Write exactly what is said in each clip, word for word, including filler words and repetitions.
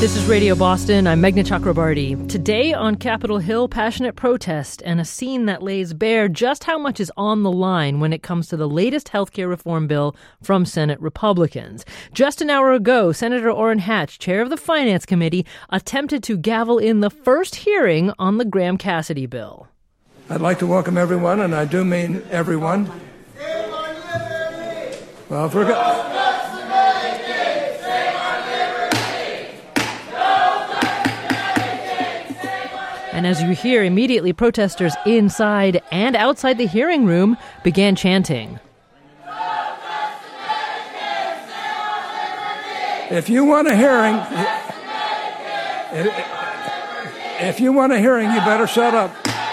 This is Radio Boston. I'm Meghna Chakrabarti. Today on Capitol Hill, passionate protest and a scene that lays bare just how much is on the line when it comes to the latest healthcare reform bill from Senate Republicans. Just an hour ago, Senator Orrin Hatch, chair of the Finance Committee, attempted to gavel in the first hearing on the Graham-Cassidy bill. I'd like to welcome everyone, and I do mean everyone. Well, if we're go- And as you hear, immediately protesters inside and outside the hearing room began chanting. If you want a hearing, if you want a hearing, you better shut up.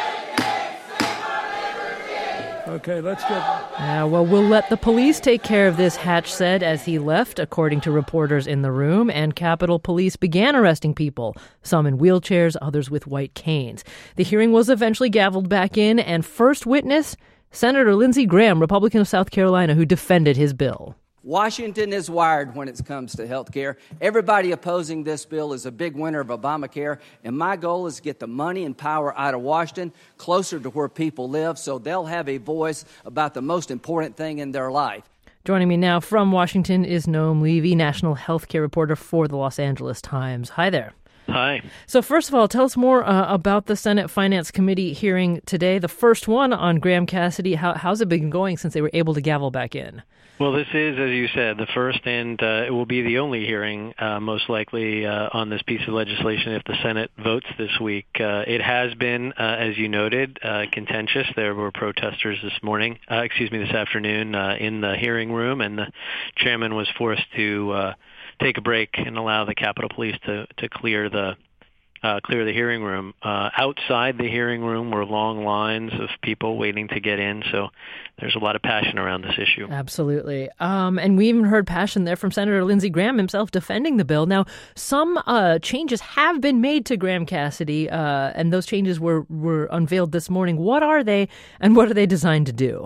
Okay, let's get... Uh, well, we'll let the police take care of this, Hatch said as he left, according to reporters in the room, and Capitol Police began arresting people, some in wheelchairs, others with white canes. The hearing was eventually gavelled back in, and first witness, Senator Lindsey Graham, Republican of South Carolina, who defended his bill. Washington is wired when it comes to health care. Everybody opposing this bill is a big winner of Obamacare, and my goal is to get the money and power out of Washington closer to where people live so they'll have a voice about the most important thing in their life. Joining me now from Washington is Noam Levy, national healthcare reporter for the Los Angeles Times. Hi there. Hi. So first of all, tell us more uh, about the Senate Finance Committee hearing today, the first one on Graham-Cassidy. How, how's it been going since they were able to gavel back in? Well, this is, as you said, the first, and uh, it will be the only hearing, uh, most likely, uh, on this piece of legislation if the Senate votes this week. Uh, it has been, uh, as you noted, uh, contentious. There were protesters this morning, uh, excuse me, this afternoon uh, in the hearing room, and the chairman was forced to uh, take a break and allow the Capitol Police to, to clear the Uh, clear the hearing room. Uh, outside the hearing room were long lines of people waiting to get in, so there's a lot of passion around this issue. Absolutely. Um, and we even heard passion there from Senator Lindsey Graham himself defending the bill. Now, some uh, changes have been made to Graham-Cassidy, uh, and those changes were, were unveiled this morning. What are they, and what are they designed to do?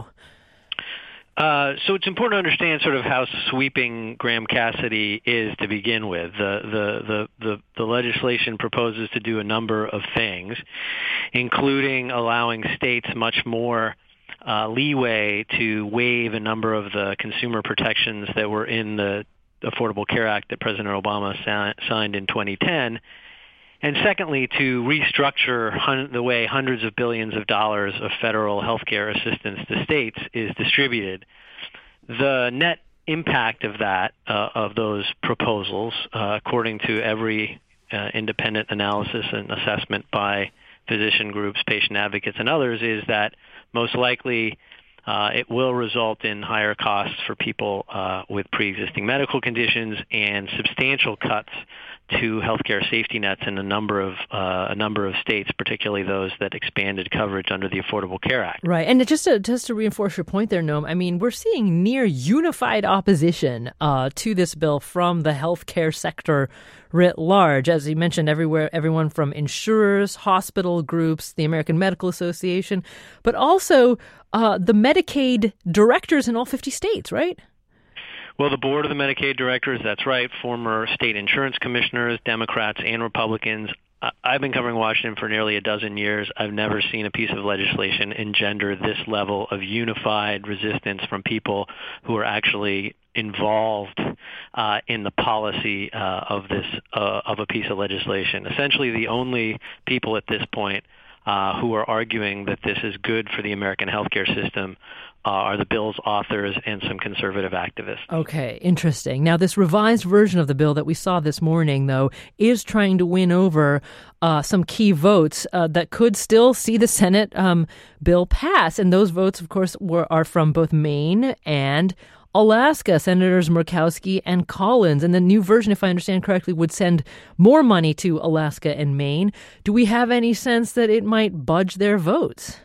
Uh, so it's important to understand sort of how sweeping Graham-Cassidy is to begin with. The, the, the, the, the legislation proposes to do a number of things, including allowing states much more uh, leeway to waive a number of the consumer protections that were in the Affordable Care Act that President Obama sa- signed in twenty ten. And secondly, to restructure hun- the way hundreds of billions of dollars of federal health care assistance to states is distributed. The net impact of that, uh, of those proposals, uh, according to every uh, independent analysis and assessment by physician groups, patient advocates, and others, is that most likely uh, it will result in higher costs for people uh, with pre-existing medical conditions and substantial cuts to healthcare safety nets in a number of uh, a number of states, particularly those that expanded coverage under the Affordable Care Act. Right, and just to just to reinforce your point there, Noam, I mean, we're seeing near unified opposition uh, to this bill from the healthcare sector writ large. As you mentioned, everywhere, everyone from insurers, hospital groups, the American Medical Association, but also uh, the Medicaid directors in all fifty states, right? Well, the board of the Medicaid directors, that's right, former state insurance commissioners, Democrats and Republicans. I've been covering Washington for nearly a dozen years. I've never seen a piece of legislation engender this level of unified resistance from people who are actually involved uh, in the policy uh, of this uh, of a piece of legislation. Essentially, the only people at this point uh, who are arguing that this is good for the American healthcare system Uh, are the bill's authors and some conservative activists. Okay, interesting. Now, this revised version of the bill that we saw this morning, though, is trying to win over uh, some key votes uh, that could still see the Senate um, bill pass. And those votes, of course, were, are from both Maine and Alaska, Senators Murkowski and Collins. And the new version, if I understand correctly, would send more money to Alaska and Maine. Do we have any sense that it might budge their votes?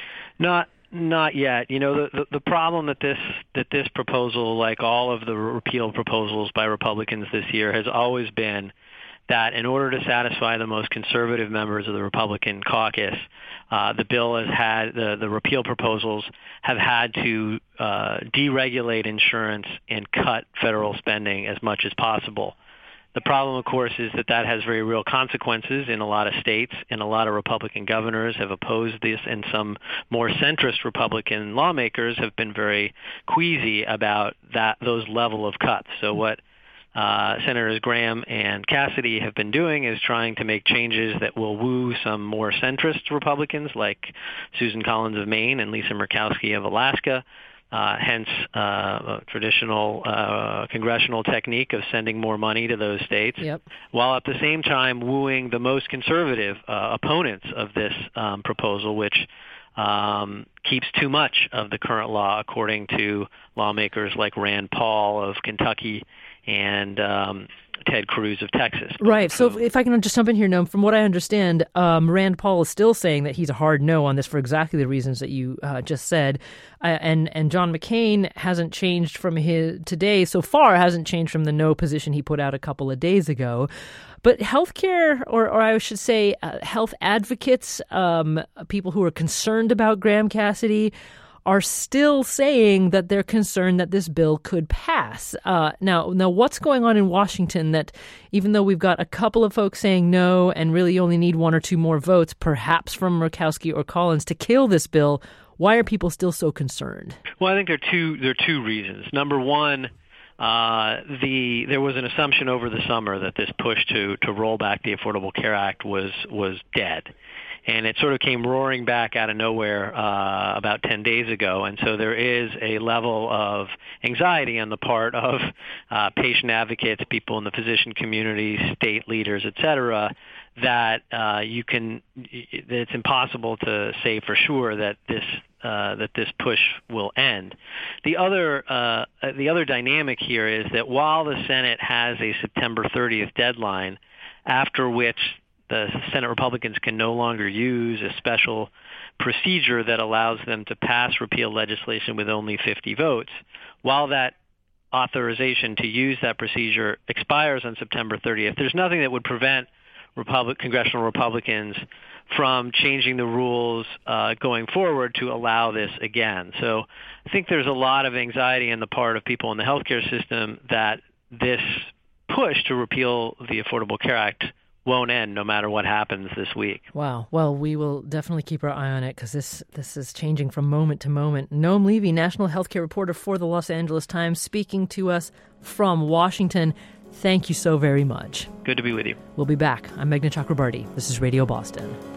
Not Not yet. You know, the, the the problem that this that this proposal, like all of the repeal proposals by Republicans this year, has always been that in order to satisfy the most conservative members of the Republican caucus, uh, the bill has had the the repeal proposals have had to uh, deregulate insurance and cut federal spending as much as possible. The problem, of course, is that that has very real consequences in a lot of states, and a lot of Republican governors have opposed this, and some more centrist Republican lawmakers have been very queasy about that those level of cuts. So what uh, Senators Graham and Cassidy have been doing is trying to make changes that will woo some more centrist Republicans like Susan Collins of Maine and Lisa Murkowski of Alaska. Uh, hence, uh, a traditional uh, congressional technique of sending more money to those states, yep. while at the same time wooing the most conservative uh, opponents of this um, proposal, which um, keeps too much of the current law, according to lawmakers like Rand Paul of Kentucky and um, Ted Cruz of Texas. Right. So if, if I can just jump in here, Noam, from what I understand, um, Rand Paul is still saying that he's a hard no on this for exactly the reasons that you uh, just said. Uh, and, and John McCain hasn't changed from his today so far, hasn't changed from the no position he put out a couple of days ago. But healthcare, or, or I should say uh, health advocates, um, people who are concerned about Graham Cassidy, are still saying that they're concerned that this bill could pass. Uh, now, now, what's going on in Washington that even though we've got a couple of folks saying no and really only need one or two more votes, perhaps from Murkowski or Collins, to kill this bill, why are people still so concerned? Well, I think there are two, there are two reasons. Number one, uh, the there was an assumption over the summer that this push to, to roll back the Affordable Care Act was was dead. And it sort of came roaring back out of nowhere uh, about ten days ago. And so there is a level of anxiety on the part of uh, patient advocates, people in the physician community, state leaders, et cetera, that uh, you can, it's impossible to say for sure that this uh, that this push will end. The other uh, the other dynamic here is that while the Senate has a September thirtieth deadline, after which the Senate Republicans can no longer use a special procedure that allows them to pass repeal legislation with only fifty votes. While that authorization to use that procedure expires on September thirtieth, there's nothing that would prevent Republic, congressional Republicans from changing the rules uh, going forward to allow this again. So I think there's a lot of anxiety on the part of people in the healthcare system that this push to repeal the Affordable Care Act won't end no matter what happens this week. Wow. Well, we will definitely keep our eye on it because this this is changing from moment to moment. Noam Levy, national healthcare reporter for the Los Angeles Times, speaking to us from Washington. Thank you so very much. Good to be with you. We'll be back. I'm Meghna Chakrabarti. This is Radio Boston.